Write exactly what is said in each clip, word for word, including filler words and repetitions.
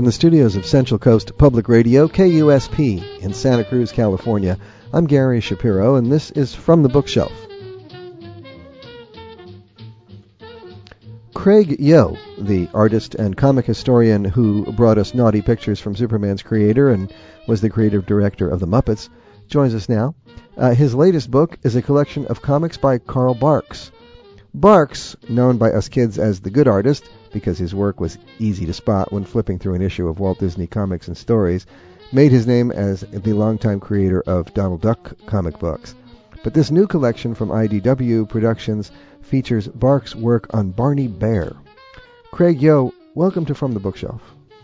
the studios of Central Coast Public Radio, K U S P, in Santa Cruz, California. I'm Gary Shapiro, and this is From the Bookshelf. Craig Yoe, the artist and comic historian who brought us naughty pictures from Superman's creator and was the creative director of The Muppets, joins us now. Uh, his latest book is a collection of comics by Carl Barks. Barks, known by us kids as the Good Artist, because his work was easy to spot when flipping through an issue of Walt Disney Comics and Stories, made his name as the longtime creator of Donald Duck comic books. But this new collection from I D W Productions features Barks' work on Barney Bear. Craig Yoe, welcome to From the Bookshelf.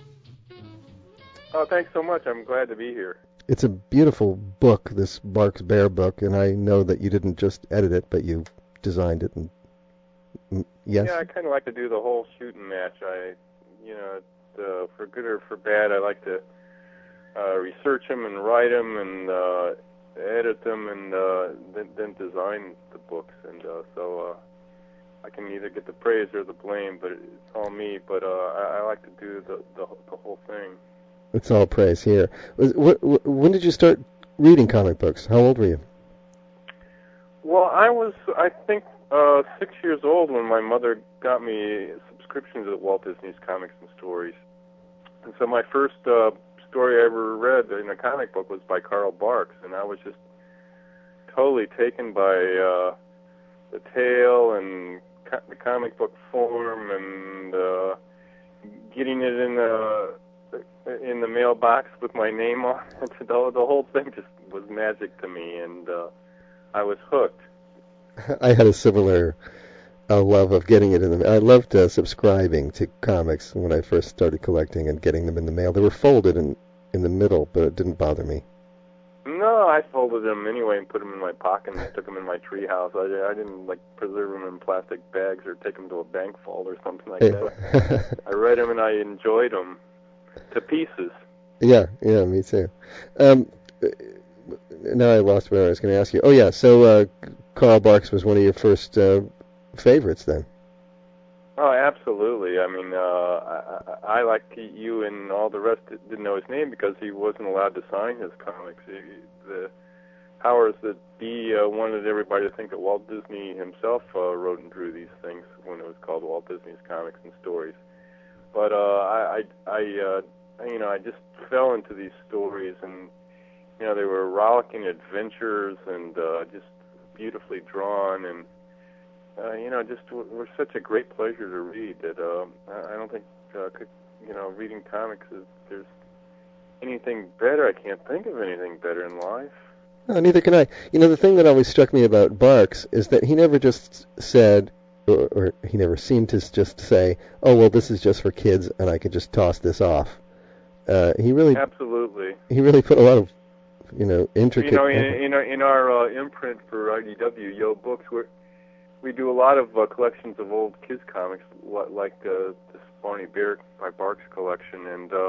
Oh, thanks so much. I'm glad to be here. It's a beautiful book, this Barks Bear book, and I know that you didn't just edit it, but you designed it. And yes? Yeah, I kind of like to do the whole shooting match. I, you know, uh, for good or for bad, I like to uh, research them and write them and uh, edit them and uh, then, then design the books. And uh, so uh, I can either get the praise or the blame, but it's all me. But uh, I, I like to do the, the the whole thing. It's all praise here. When did you start reading comic books? How old were you? Well, I was, I think, uh, six years old when my mother got me subscriptions at Walt Disney's Comics and Stories. And so my first uh, story I ever read in a comic book was by Carl Barks, and I was just totally taken by uh, the tale and co- the comic book form and uh, getting it in the in the mailbox with my name on it. the, the whole thing just was magic to me, and uh, I was hooked. I had a similar uh, love of getting it in the. I loved uh, subscribing to comics when I first started collecting and getting them in the mail. They were folded in in the middle, but it didn't bother me. No, I folded them anyway and put them in my pocket and took them in my treehouse. I, I didn't like preserve them in plastic bags or take them to a bank vault or something like that. I read them and I enjoyed them to pieces. Yeah, yeah, me too. Um, now I lost what I was going to ask you. Oh yeah, so uh, Carl Barks was one of your first uh, favorites then. Oh, absolutely. I mean, uh, I, I, like you and all the rest didn't know his name because he wasn't allowed to sign his comics. He, the powers that be uh, wanted everybody to think that Walt Disney himself uh, wrote and drew these things when it was called Walt Disney's Comics and Stories. But uh, I, I, I uh, you know, I just fell into these stories, and you know, they were rollicking adventures and uh, just beautifully drawn and. Uh, you know, just w- were such a great pleasure to read that uh, I don't think, uh, could, you know, reading comics is there's anything better. I can't think of anything better in life. No, neither can I. You know, the thing that always struck me about Barks is that he never just said, or, or he never seemed to just say, "Oh, well, this is just for kids, and I could just toss this off." Uh, he really, absolutely, he really put a lot of, you know, intricate. You know, in, in our in our uh, imprint for I D W, Yoe Books, we're We do a lot of uh, collections of old kids comics, like uh, this Barney Bear by Barks collection, and uh,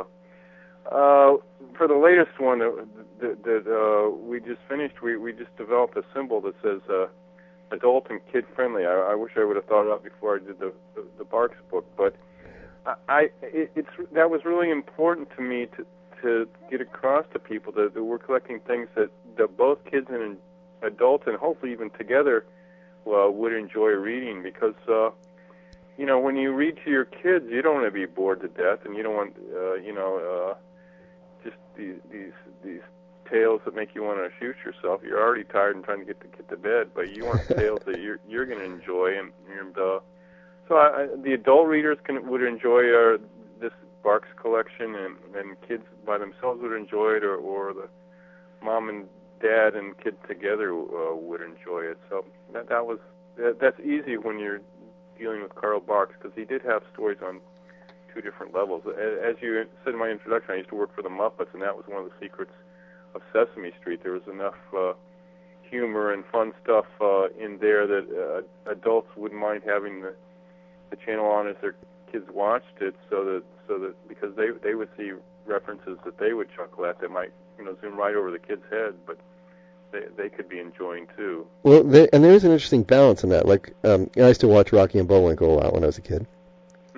uh, for the latest one that, that, that uh, we just finished, we, we just developed a symbol that says uh, adult and kid friendly. I, I wish I would have thought it out before I did the the, the Barks book, but I, I it, it's that was really important to me to to get across to people that, that we're collecting things that, that both kids and adults, and hopefully even together, Uh, would enjoy reading, because uh, you know, when you read to your kids, you don't want to be bored to death, and you don't want uh, you know uh, just these these these tales that make you want to shoot yourself. You're already tired and trying to get to get to bed, but you want tales that you're you're going to enjoy, and, and uh, so I, I, the adult readers can would enjoy uh, this Barks collection, and, and kids by themselves would enjoy it, or, or the mom and dad and kid together uh, would enjoy it. So that that was that, that's easy when you're dealing with Carl Barks, because he did have stories on two different levels. As you said in my introduction, I used to work for the Muppets, and that was one of the secrets of Sesame Street. There was enough uh, humor and fun stuff uh, in there that uh, adults wouldn't mind having the, the channel on as their kids watched it, so that so that because they they would see references that they would chuckle at that might, you know, zoom right over the kid's head, but they they could be enjoying too. Well, there, and there's an interesting balance in that. Like, um, I used to watch Rocky and Bullwinkle a lot when I was a kid,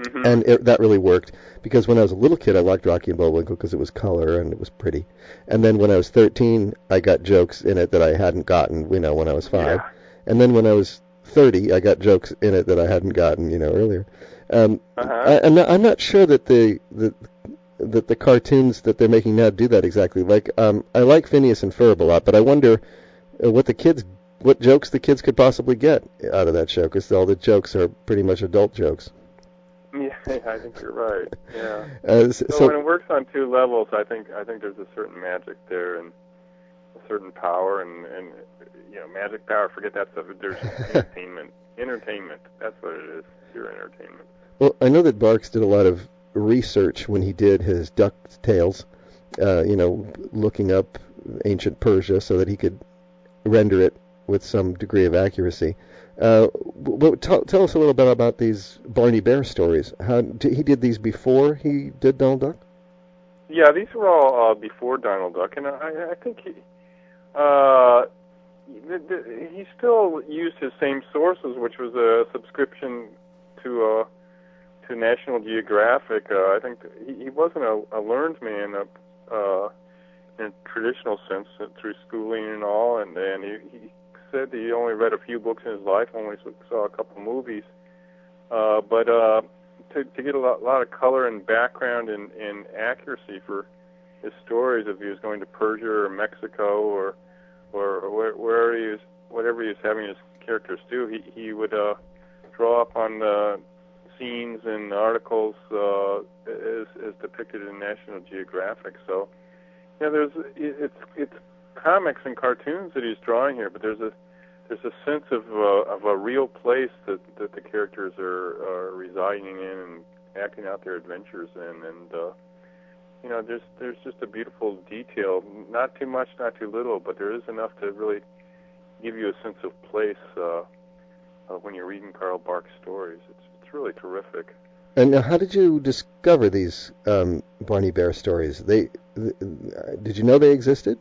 Mm-hmm. And it, that really worked, because when I was a little kid, I liked Rocky and Bullwinkle because it was color and it was pretty. And then when I was thirteen, I got jokes in it that I hadn't gotten, you know, when I was five. Yeah. And then when I was thirty, I got jokes in it that I hadn't gotten, you know, earlier. Um, Uh-huh. I, I'm, not, I'm not sure that the, the that the cartoons that they're making now do that exactly. Like, um, I like Phineas and Ferb a lot, but I wonder uh, what the kids, what jokes the kids could possibly get out of that show, because all the jokes are pretty much adult jokes. Yeah, I think you're right. Yeah. Uh, so, So, when it works on two levels, I think I think there's a certain magic there and a certain power and and you know magic power. Forget that stuff. There's entertainment. Entertainment. That's what it is. Pure entertainment. Well, I know that Barks did a lot of research when he did his DuckTales. Uh, you know, looking up ancient Persia so that he could render it with some degree of accuracy. Uh, but tell, tell us a little bit about these Barney Bear stories. How did, he did these before he did Donald Duck? Yeah, these were all uh, before Donald Duck, and I, I think he uh, the, the, he still used his same sources, which was a subscription to uh, to National Geographic. Uh, I think he, he wasn't a, a learned man uh, in a traditional sense through schooling and all, and and he, he said he only read a few books in his life, only saw a couple movies, uh, but uh, to, to get a lot, lot of color and background and, and accuracy for his stories, if he was going to Persia or Mexico or or where, wherever he was, whatever he was having his characters do, he he would uh, draw up on the scenes and articles uh, as, as depicted in National Geographic. So, yeah, there's it's it's comics and cartoons that he's drawing here, but there's a there's a sense of uh, of a real place that, that the characters are, are residing in and acting out their adventures in, and uh, you know, there's there's just a beautiful detail, not too much, not too little, but there is enough to really give you a sense of place uh, uh, when you're reading Carl Barks' stories. It's it's really terrific. And now, how did you discover these um, Barney Bear stories? They th- did you know they existed?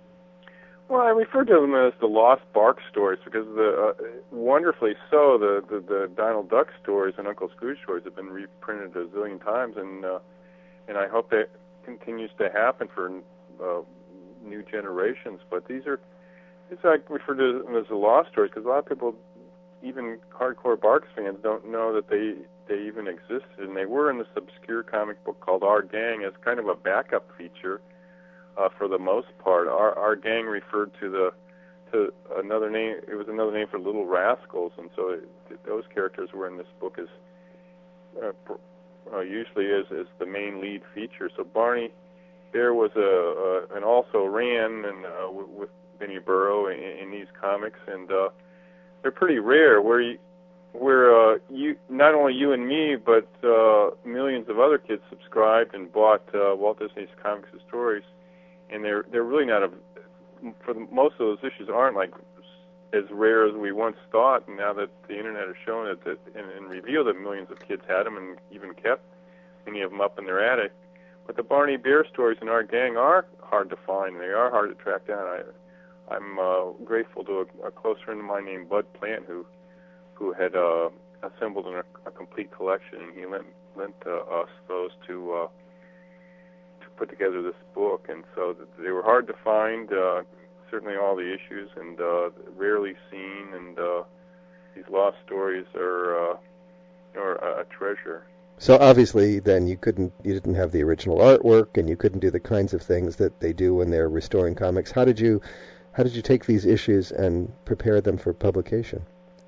Well, I refer to them as the Lost Barks stories because the uh, wonderfully so the, the the Donald Duck stories and Uncle Scrooge stories have been reprinted a zillion times, and uh, and I hope that continues to happen for uh, new generations. But these are, it's like refer to them as the lost stories because a lot of people, even hardcore Barks fans, don't know that they they even existed, and they were in this obscure comic book called Our Gang as kind of a backup feature. Uh, for the most part, our our gang referred to the to another name. It was another name for Little Rascals, and so it, those characters were in this book as uh, uh, usually as as the main lead feature. So Barney Bear was a, a and also ran and uh, with, with Benny Burrow in, in these comics, and uh, they're pretty rare. Where you, where uh, you not only you and me, but uh, millions of other kids subscribed and bought uh, Walt Disney's comics and stories. And they're they're really not a, for the, most of those issues aren't like as rare as we once thought. And now that the internet has shown it that and, and revealed that millions of kids had them and even kept many of them up in their attic. But the Barney Bear stories in Our Gang are hard to find. They are hard to track down. I I'm uh, grateful to a, a close friend of mine named Bud Plant who who had uh, assembled an, a complete collection, and he lent lent uh, us those to. Uh, put together this book, and so they were hard to find, uh, certainly all the issues, and uh, rarely seen, and uh, these lost stories are, uh, are a treasure. So obviously then you couldn't, you didn't have the original artwork, and you couldn't do the kinds of things that they do when they're restoring comics. How did you, how did you take these issues and prepare them for publication?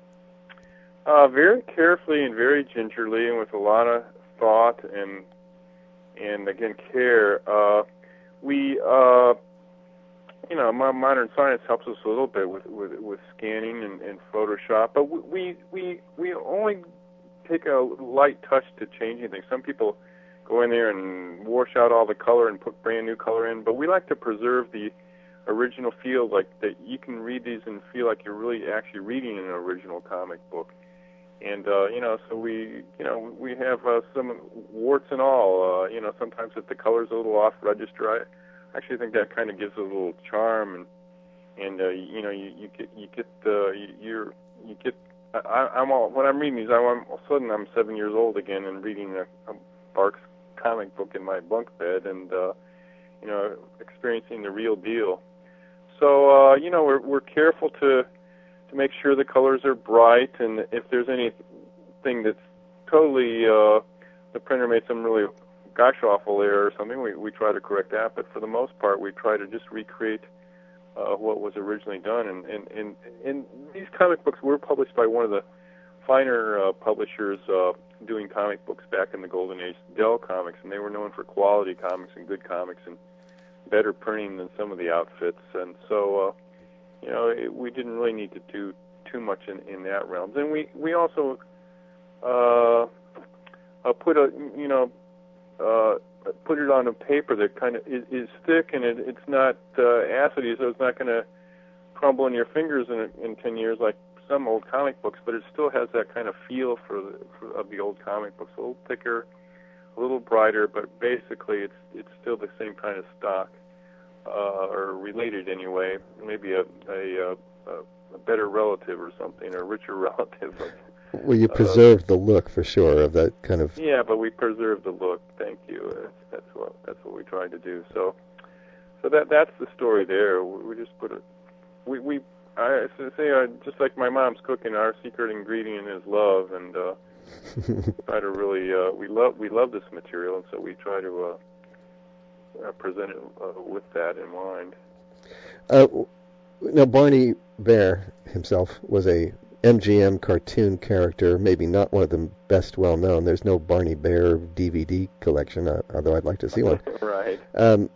Uh, very carefully and very gingerly, and with a lot of thought and and again care. Uh, we, uh, you know, modern science helps us a little bit with with, with scanning and, and Photoshop, but we we we only take a light touch to changing things. Some people go in there and wash out all the color and put brand new color in, but we like to preserve the original feel, like that you can read these and feel like you're really actually reading an original comic book. And, uh, you know, so we, you know, we have uh, some warts and all. Uh, you know, sometimes if the color's a little off register, I actually think that kind of gives it a little charm. And, and uh, you know, you, you get, you get, uh, you're, you get I, I'm all, when I'm reading these, I'm, all of a sudden I'm seven years old again and reading a, a Barks comic book in my bunk bed and, uh, you know, experiencing the real deal. So, uh, you know, we're, we're careful to, to make sure the colors are bright, and if there's anything that's totally, uh, the printer made some really gosh awful error or something, we, we try to correct that, but for the most part, we try to just recreate uh, what was originally done. And, and, and, and these comic books were published by one of the finer uh, publishers uh, doing comic books back in the golden age, Dell Comics, and they were known for quality comics and good comics and better printing than some of the outfits. And so, uh, you know, it, we didn't really need to do too much in, in that realm. And we, we also uh, uh, put a, you know, uh, put it on a paper that kind of is, is thick, and it, it's not uh, acidy, so it's not going to crumble in your fingers in, in ten years like some old comic books, but it still has that kind of feel for, the, for of the old comic books, a little thicker, a little brighter, but basically it's it's still the same kind of stock, uh, or related anyway. Maybe a, a, a, a better relative or something, or a richer relative. Well, you preserved uh, the look for sure of that kind of. Yeah, but we preserved the look. Thank you. That's, that's what that's what we tried to do. So, so that that's the story there. We, we just put it. We we I say uh, just like my mom's cooking, our secret ingredient is love, and uh, try to really uh, we love we love this material, and so we try to uh, uh, present it uh, with that in mind. Uh, now, Barney Bear himself was a M G M cartoon character, maybe not one of the best well known. There's no Barney Bear D V D collection, uh, although I'd like to see one. Right. Um,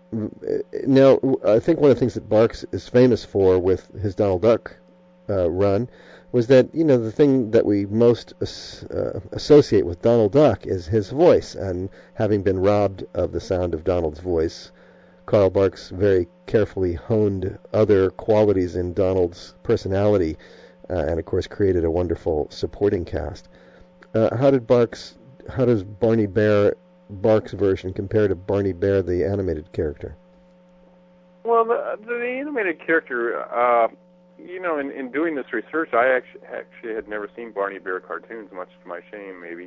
now, I think one of the things that Barks is famous for with his Donald Duck uh, run was that, you know, the thing that we most as, uh, associate with Donald Duck is his voice, and having been robbed of the sound of Donald's voice, Carl Barks very carefully honed other qualities in Donald's personality, uh, and of course created a wonderful supporting cast. Uh, how did Barks, how does Barney Bear, Barks' version compare to Barney Bear, the animated character? Well, the, the animated character, uh, you know, in, in doing this research, I actually, actually had never seen Barney Bear cartoons, much to my shame, maybe.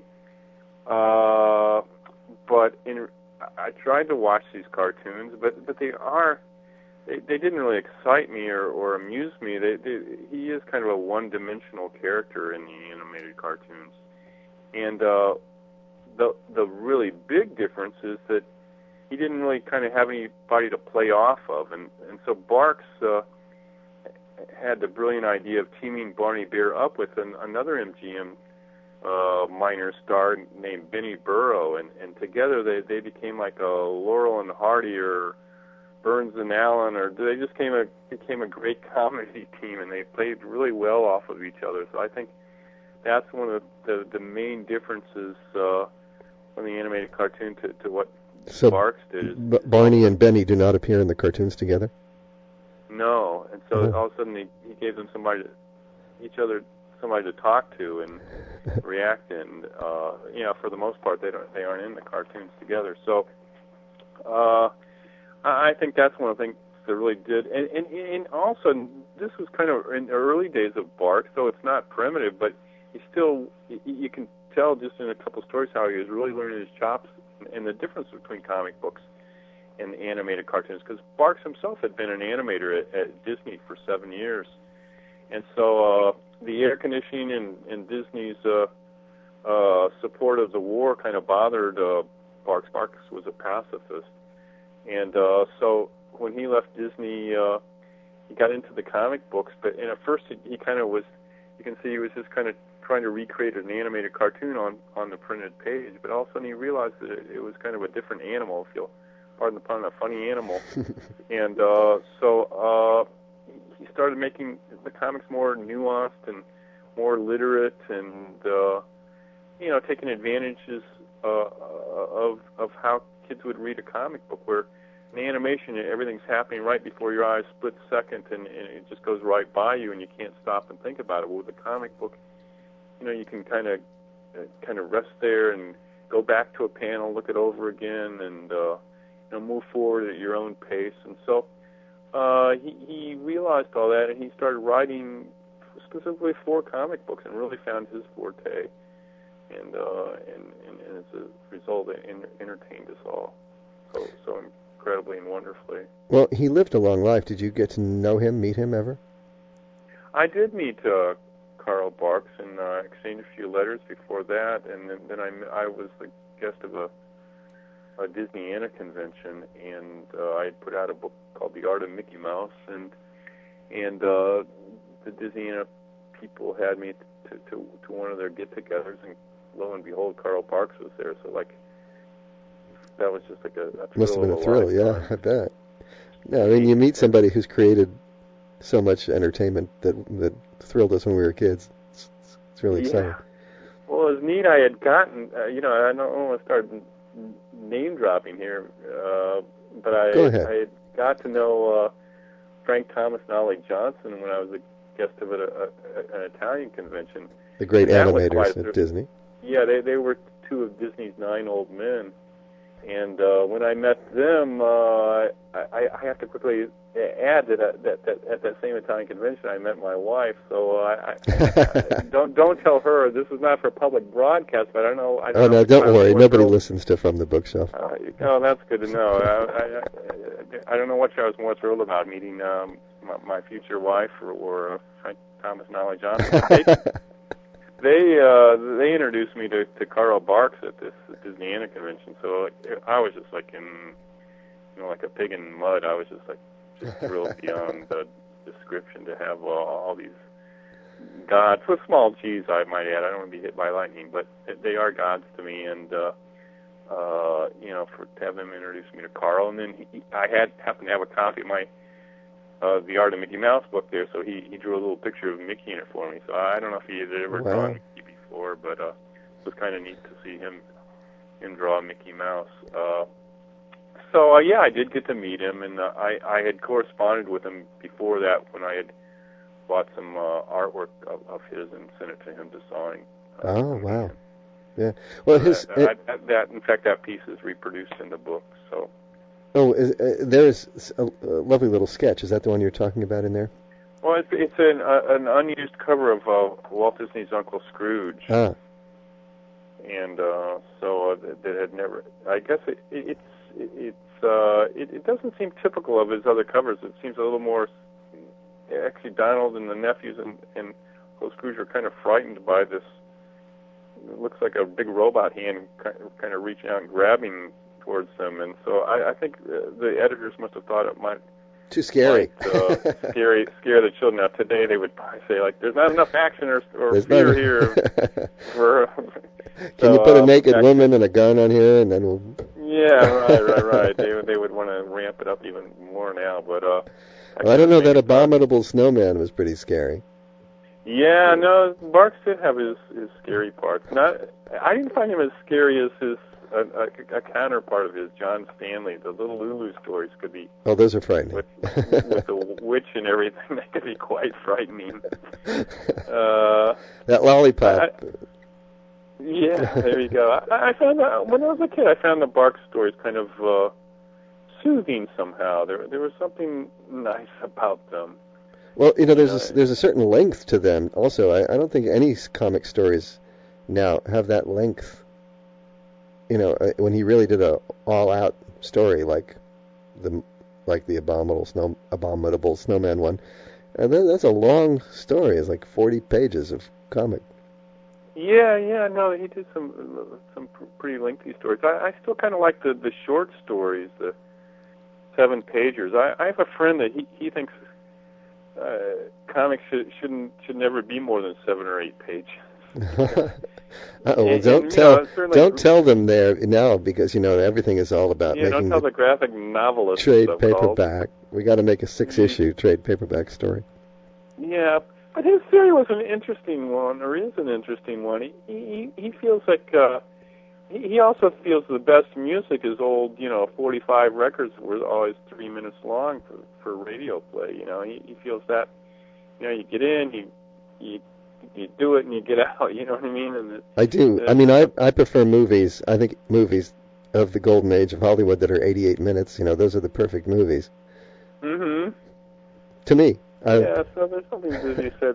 Uh, but in, I tried to watch these cartoons, but but they are, they, they didn't really excite me or, or amuse me. They, they, he is kind of a one-dimensional character in the animated cartoons. And uh, the the really big difference is that he didn't really kind of have anybody to play off of. And, and so Barks uh, had the brilliant idea of teaming Barney Bear up with an, another M G M uh, minor star named Benny Burrow, and, and together they, they became like a Laurel and Hardy or Burns and Allen, or they just came a became a great comedy team, and they played really well off of each other. So I think that's one of the, the main differences uh, from the animated cartoon to, to what so Barks did. Is, B- Barney and Benny do not appear in the cartoons together? No, and so oh. all of a sudden he, he gave them somebody, to, each other, somebody to talk to and react. And uh, you know, for the most part, they don't, they aren't in the cartoons together. So uh, I think that's one of the things that really did. And, and, and also, this was kind of in the early days of Barks, so it's not primitive, but he still, you can tell just in a couple stories how he was really learning his chops and the difference between comic books and animated cartoons, because Barks himself had been an animator at, at Disney for seven years. And so uh, the air conditioning and, and Disney's uh, uh, support of the war kind of bothered uh, Barks. Barks was a pacifist. And uh, so when he left Disney, uh, he got into the comic books, but and at first he, he kind of was, you can see he was just kind of trying to recreate an animated cartoon on, on the printed page, but all of a sudden he realized that it, it was kind of a different animal, if you'll pardon the pun, a funny animal. And uh, so uh, he started making the comics more nuanced and more literate, and uh, you know, taking advantages uh, of of how kids would read a comic book, where in animation everything's happening right before your eyes, split second, and, and it just goes right by you, and you can't stop and think about it. Well, with a comic book, you know, you can kind of uh, kind of rest there and go back to a panel, look it over again, and uh, you know, move forward at your own pace. And so uh, he, he realized all that, and he started writing specifically for comic books and really found his forte. And, uh, and, and, and as a result, it entertained us all so, so incredibly and wonderfully. Well, he lived a long life. Did you get to know him, meet him ever? I did meet uh, Carl Barks and uh, exchanged a few letters before that, and then, then I, I was the guest of a, a Disneyana convention, and uh, I had put out a book called The Art of Mickey Mouse, and and uh, the Disneyana people had me to, to, to one of their get-togethers, and lo and behold, Carl Barks was there. So, like, that was just like a, a thrill. Must have been a thrill, lifetime. yeah, I bet. Yeah, I mean, you meet somebody who's created so much entertainment that that thrilled us when we were kids. It's, it's really exciting. Yeah. Well, it was neat. I had gotten, uh, you know, I don't want to start name dropping here, uh, but I, Go ahead. I had got to know uh, Frank Thomas and Ollie Johnson when I was a guest of a, a, a, an Italian convention. The great That was animators quite at Disney. Yeah, they they were two of Disney's nine old men, and uh, when I met them, uh, I, I have to quickly add that, uh, that that at that same Italian convention I met my wife. So uh, I, I don't don't tell her this is not for public broadcast. But I don't know. I don't Oh know no, if don't I worry. was Nobody real- listens to From the Bookshelf. Uh, oh, that's good to know. I, I, I, I don't know which I was more thrilled about, meeting um, my, my future wife or, or uh, Frank Thomas and Ollie Johnson. They, they uh, they introduced me to, to Carl Barks at this Disneyana convention. So like, I was just like in, you know, like a pig in mud. I was just like just thrilled beyond the description to have uh, all these gods with small g's, I might add. I don't want to be hit by lightning, but they are gods to me, and uh, uh, you know, for to have them introduce me to Carl, and then he, I had happened to have a copy of my uh, The Art of Mickey Mouse book there, so he he drew a little picture of Mickey in it for me. So I don't know if he had ever Wow. drawn Mickey before, but uh, it was kind of neat to see him him draw Mickey Mouse. Uh, so uh, yeah, I did get to meet him, and uh, I I had corresponded with him before that when I had bought some uh, artwork of, of his and sent it to him to sign. Uh, Oh wow, yeah. Well, his that, that, that, that in fact that piece is reproduced in the book. So oh, is, uh, there's a, a lovely little sketch. Is that the one you're talking about in there? well, it's it's an uh, an unused cover of uh, Walt Disney's Uncle Scrooge, Ah, and uh, so uh, that, that had never. I guess it, it, it's it's uh, it, it doesn't seem typical of his other covers. It seems a little more. Actually, Donald and the nephews and, and Uncle Scrooge are kind of frightened by this. It looks like a big robot hand kind of reaching out and grabbing towards them, and so I, I think uh, the editors must have thought it might too scary. might, uh, scary scare the children. Now today they would probably say like, "There's not enough action or, or There's fear not- here." For, Can you so, put a uh, naked actually- woman and a gun on here, and then we'll? Yeah, right, right, right. They would- they would want to ramp it up even more now, but uh. Well, I don't know. That think, uh, abominable snowman was pretty scary. Yeah, no, Barks did have his, his scary parts. Not, I didn't find him as scary as his a, a, a counterpart of his, John Stanley. The Little Lulu stories could be, Oh, those are frightening. with, with the witch and everything, they could be quite frightening. Uh, that lollipop. I- yeah, there you go. I, I found that when I was a kid, I found the Barks stories kind of uh, soothing somehow. There, there was something nice about them. Well, you know, there's Uh, a, there's a certain length to them. Also, I, I don't think any s- comic stories now have that length. You know, uh, when he really did a all-out story like the like the abominable snow abominable snowman one, and then that's a long story. It's like forty pages of comic. Yeah, yeah, no, he did some some pr- pretty lengthy stories. I, I still kind of like the the short stories, the seven pagers. I, I have a friend that he he thinks uh, comics should shouldn't should never be more than seven or eight pages. Uh-oh, well, And- don't and, you tell know, certainly- don't tell them there now because you know everything is all about Yeah, don't making tell the the graphic novelist trade so-called. paperback. We got to make a six-issue trade paperback story. Yeah, but his theory was an interesting one, or is an interesting one. He he, he feels like uh, he, he also feels the best music is old, you know, forty-five records were always three minutes long for for radio play. You know, he, he feels that, you know, you get in, you you you do it, and you get out. You know what I mean? And it, I do. uh, I mean, I I prefer movies. I think movies of the golden age of Hollywood that are eighty-eight minutes. You know, those are the perfect movies mm-hmm. to me. I, Yeah, so there's something to be said for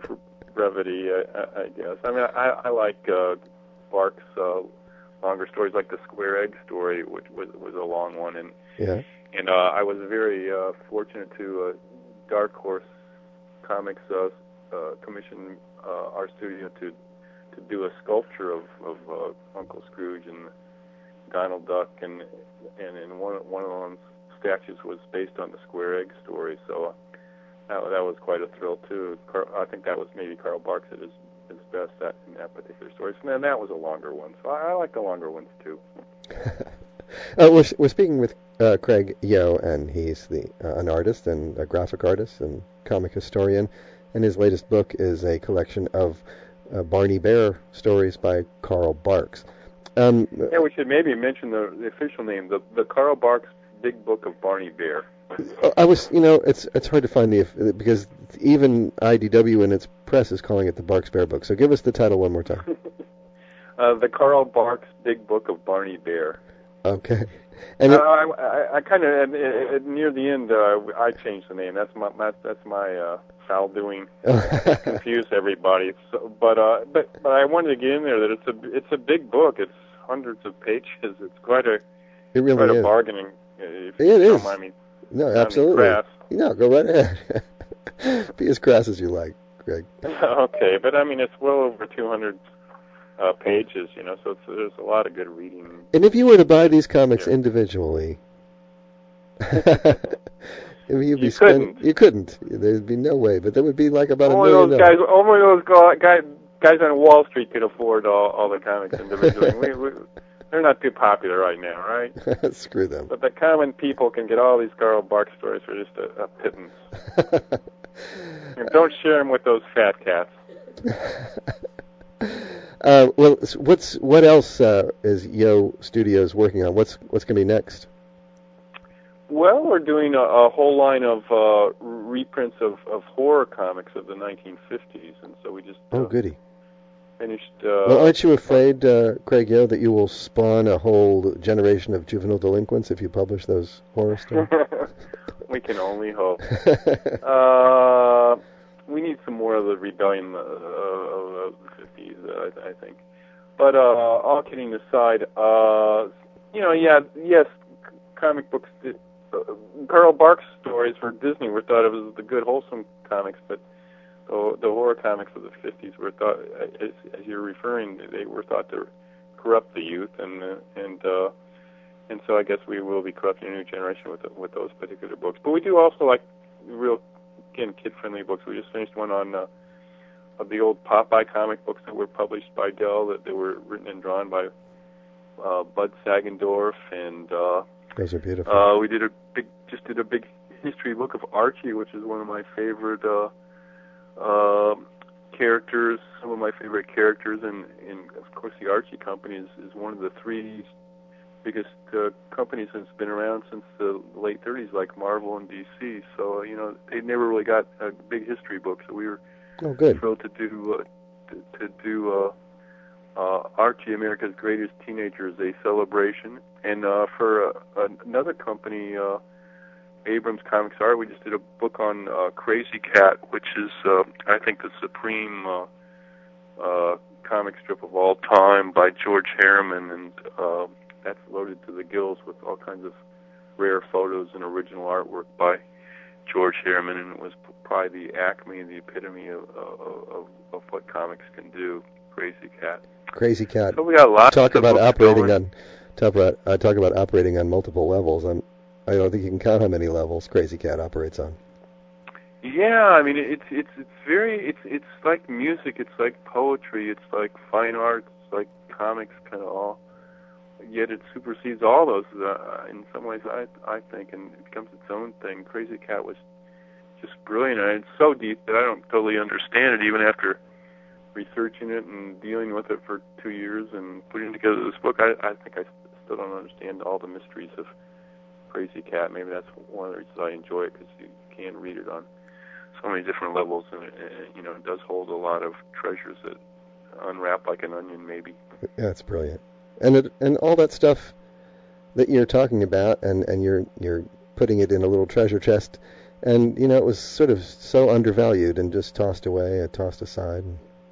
brevity, I, I, I guess. I mean, I, I like uh, Barks' uh, longer stories, like the Square Egg story, which was was a long one, and Yeah. and uh, I was very uh, fortunate to uh, Dark Horse Comics uh, uh, commission uh, our studio to to do a sculpture of of uh, Uncle Scrooge and Donald Duck, and and and one one of those statues was based on the Square Egg story, so uh, that that was quite a thrill too. Car- I think that was maybe Carl Barks at his his best at, in that particular story. So then that was a longer one, so I, I like the longer ones too. uh, we're we're speaking with uh, Craig Yeo, and he's the uh, an artist and a graphic artist and comic historian, and his latest book is a collection of uh, Barney Bear stories by Carl Barks. Um, yeah, we should maybe mention the, the official name, the the Carl Barks Big Book of Barney Bear. I was, you know, it's it's hard to find the because even I D W in its press is calling it the Barks Bear Book. So give us the title one more time. uh, the Carl Barks Big Book of Barney Bear. Okay. And uh, it, I, I, I kind of near the end uh, I changed the name. That's my, my that's my uh, foul doing. Confuse everybody. So, but uh, but but I wanted to get in there that it's a it's a big book. It's hundreds of pages. It's quite a it really quite is. a bargaining. If it you is. don't mind me. No, absolutely. No, go right ahead. Be as crass as you like, Greg. Okay, but I mean it's well over two hundred uh, pages, you know, so it's, there's a lot of good reading. And if you were to buy these comics yeah. individually, you'd be you spend, couldn't. You couldn't. There'd be no way, but there would be like about only a million those dollars. guys, only those guys, guys on Wall Street could afford all, all the comics individually. we, we, they're not too popular right now, right? Screw them. But the common people can get all these Carl Barks stories for just a, a pittance. And don't share them with those fat cats. uh, well, what's what else uh, is Yo Studios working on? What's what's going to be next? Well, we're doing a, a whole line of uh, reprints of, of horror comics of the nineteen fifties, and so we just uh, oh goody finished. Uh, well, aren't you afraid, uh, Craig Yo, that you will spawn a whole generation of juvenile delinquents if you publish those horror stories? We can only hope. uh, we need some more of the rebellion uh, of the fifties, uh, I, I think. But uh, all kidding aside, uh, you know, yeah, yes, c- comic books. Did, uh, Carl Barks stories for Disney were thought of as the good, wholesome comics, but the, the horror comics of the fifties were thought, as, as you're referring, they were thought to corrupt the youth, and uh, and. Uh, And so I guess we will be corrupting a new generation with with those particular books. But we do also like real, again, kid-friendly books. We just finished one on uh, of the old Popeye comic books that were published by Dell, that they were written and drawn by uh, Bud Sagendorf. And uh, those are beautiful. Uh, we did a big, just did a big history book of Archie, which is one of my favorite uh, uh, characters, some of my favorite characters. And, and of course, the Archie Company is, is one of the three biggest uh, companies that's been around since the late thirties, like Marvel and D C. So, you know, they never really got a big history book. So we were oh, good. thrilled to do uh, to, to do uh, uh, Archie, America's Greatest Teenager, as a celebration. And uh, for uh, another company, uh, Abrams Comics Art, we just did a book on uh, Crazy Cat, which is, uh, I think, the supreme uh, uh, comic strip of all time by George Harriman, and uh, that's loaded to the gills with all kinds of rare photos and original artwork by George Harriman, and it was probably the acme and the epitome of, of, of what comics can do. Crazy Cat. Crazy Cat. So we got lots talk of about books operating going. on talk about uh, talk about operating on multiple levels. I'm, I don't think you can count how many levels Crazy Cat operates on. Yeah, I mean it's it's it's very it's it's like music. It's like poetry. It's like fine art. It's like comics, kind of all. Yet it supersedes all those uh, in some ways, I I think, and it becomes its own thing. Crazy Cat was just brilliant, and it's so deep that I don't totally understand it, even after researching it and dealing with it for two years and putting together this book. I, I think I still don't understand all the mysteries of Crazy Cat. Maybe that's one of the reasons I enjoy it, because you can read it on so many different levels, and it, you know, it does hold a lot of treasures that unwrap like an onion, maybe. Yeah, it's brilliant. And it, and all that stuff that you're talking about, and, and you're you're putting it in a little treasure chest, And, you know, it was sort of so undervalued and just tossed away, uh, tossed aside.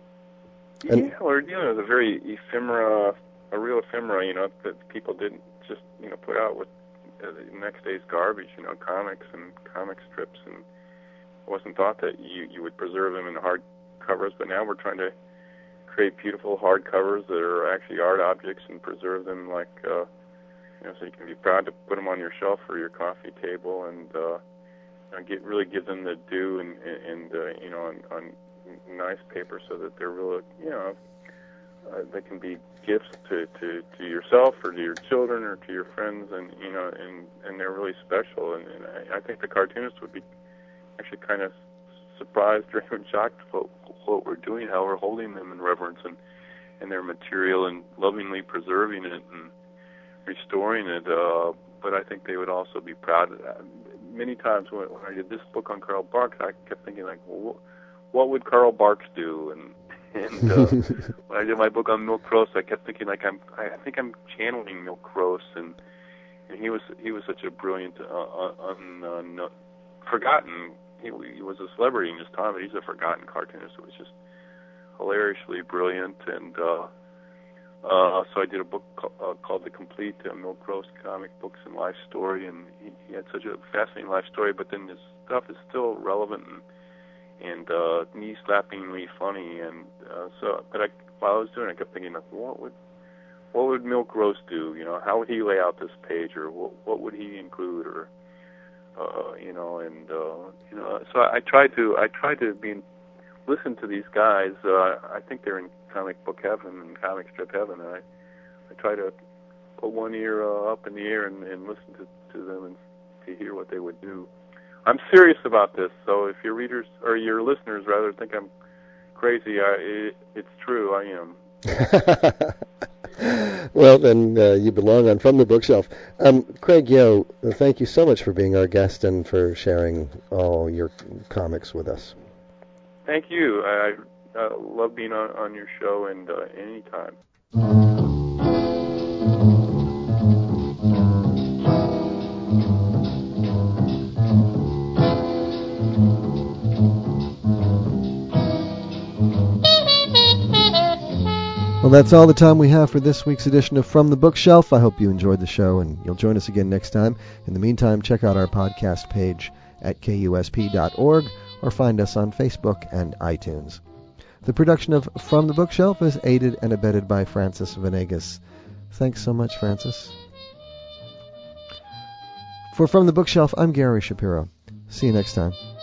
And yeah, or, you know, the very ephemera, a real ephemera, you know, that people didn't just, you know, put out with uh, the next day's garbage, you know, comics and comic strips. And it wasn't thought that you, you would preserve them in hard covers, but now we're trying to create beautiful hard covers that are actually art objects and preserve them like, uh, you know, so you can be proud to put them on your shelf or your coffee table and, uh, you know, get really give them the due and, and uh, you know, on, on nice paper so that they're really, you know, uh, they can be gifts to, to, to yourself or to your children or to your friends, and, you know, and, and they're really special. And, and I, I think the cartoonists would be actually kind of surprised or even shocked about what we're doing, how we're holding them in reverence and, and their material and lovingly preserving it and restoring it. Uh, but I think they would also be proud of that. Many times when, when I did this book on Carl Barks, I kept thinking, like, well, what would Carl Barks do? And and uh, when I did my book on Milk Roast, I kept thinking, like, I'm I think I'm channeling Milk Roast, and and he was he was such a brilliant, uh, un, un, uh, forgotten. He, he was a celebrity in his time, but he's a forgotten cartoonist who was just hilariously brilliant. And uh, uh, so I did a book co- uh, called The Complete uh, Milk Roast Comic Books and Life Story, and he, he had such a fascinating life story, but then his stuff is still relevant and, and uh, knee-slappingly funny. And uh, so, but I, while I was doing it, I kept thinking, like, what would what would Milk Roast do? You know, how would he lay out this page, or what, what would he include, or uh, you know, and uh, you know, so I, I tried to I tried to be listen to these guys. Uh, I think they're in comic book heaven and comic strip heaven. And I I try to put one ear uh, up in the air and, and listen to, to them and to hear what they would do. I'm serious about this, so if your readers or your listeners rather think I'm crazy, I, it, it's true. I am. Well, then uh, you belong on From the Bookshelf. Um, Craig Yoe, thank you so much for being our guest and for sharing all your comics with us. Thank you. I uh, love being on, on your show, and uh, anytime. Well, that's all the time we have for this week's edition of From the Bookshelf. I hope you enjoyed the show, and you'll join us again next time. In the meantime, check out our podcast page at K U S P dot org or find us on Facebook and iTunes. The production of From the Bookshelf is aided and abetted by Francis Venegas. Thanks so much, Francis. For From the Bookshelf, I'm Gary Shapiro. See you next time.